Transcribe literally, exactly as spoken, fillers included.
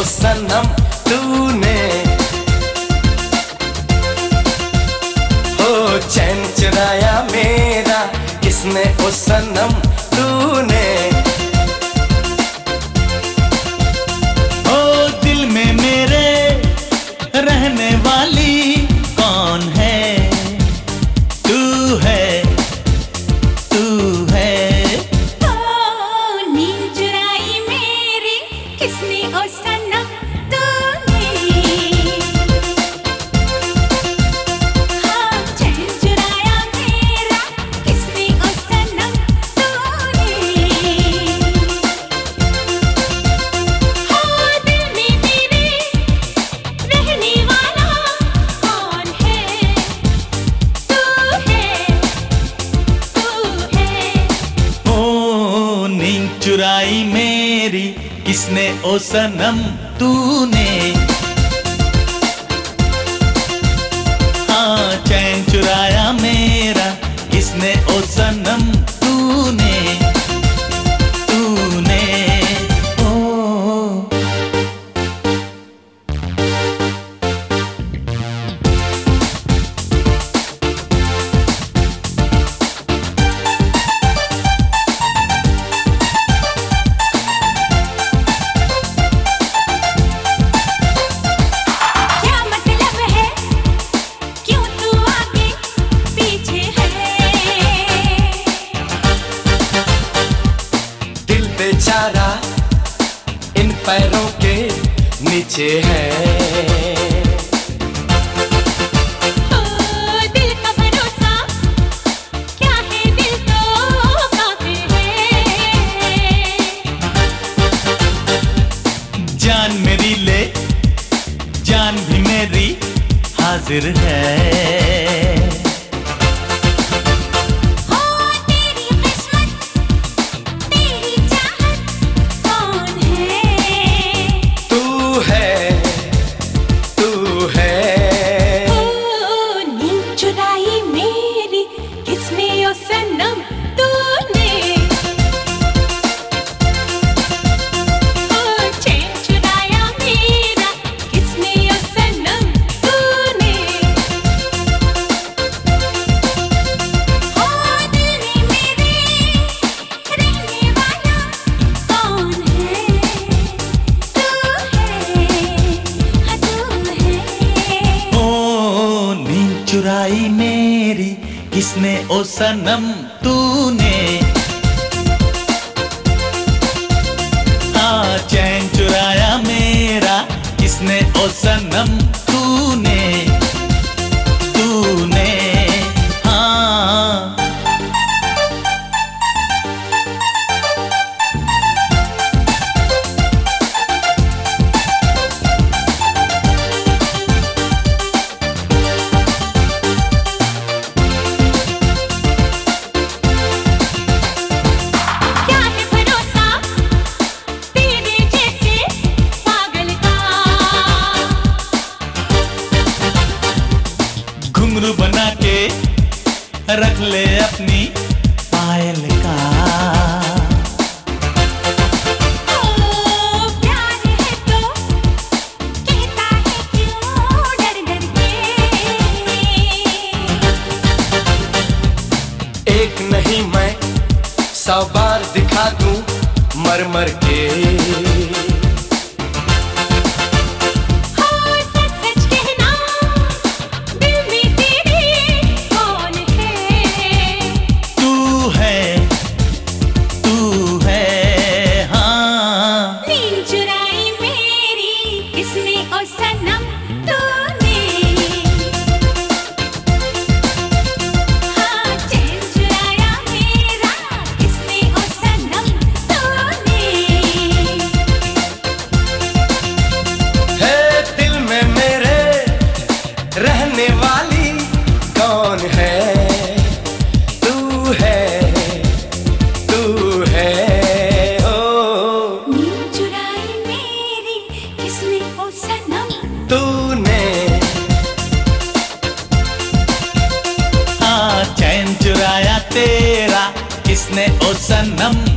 ओ सनम तूने, हो चैन चुराया मेरा किसने ओ सनम तूने। ओ दिल में मेरे रहने वाली कौन है, तू है, तू है। ओ नींद चुराई मेरी किसने ओ सनम तूने, हाँ चैन चुराया मेरा किसने ओ सनम तूने। हो दिल में मेरे रहने वाला कौन है, तू है, तू है। ओ नींद चुराई मेरी किसने ओ सनम तूने, हाँ चैन चुराया मेरा किसने ओ सनम तूने, तूने। ओ क्या मतलब है, क्यों तू आगे पीछे है। दिल बेचारा इन पैरों के नीचे है। ओ दिल का भरोसा क्या है, दिल तो काफिर है। जान मेरी ले, जान भी मेरी हाजिर है। हो तेरी किस्मत तेरी चाहत कौन है, तू है, तू है। ओ नींद चुराई मेरी किसने ओ सनम तूने, ओ चैन चुराया मेरा किसने ओ सनम तूने। हो दिल में मेरे रहने वाला कौन है, तू है, हाँ तू है। ओ नींद चुराई मेरी किसने ओ सनम तूने, हाँ चैन चुराया मेरा किसने ओ सनम तूने, तूने। हाँ क्या है भरोसा तेरे जैसे पागल का, घुंघरू बना के रख ले अपनी पायल का। ओ प्यार है तो कहता है क्यों डर डर के। एक नहीं मैं सौ बार दिखा दूं मर मर के। हो सच सच कहना दिल में तेरे कौन है, तू है, तू है, हाँ नींद चुराई मेरी किसने ओ सनम तूने, हाँ चैन चुराया मेरा किसने ओ सनम तूने। है दिल में मेरे रहने वाली कौन है, तू है, तू है। ओ नींद चुराई मेरी किसने ओ सनम तूने, हाँ चैन चुराया तेरा किसने ओ सनम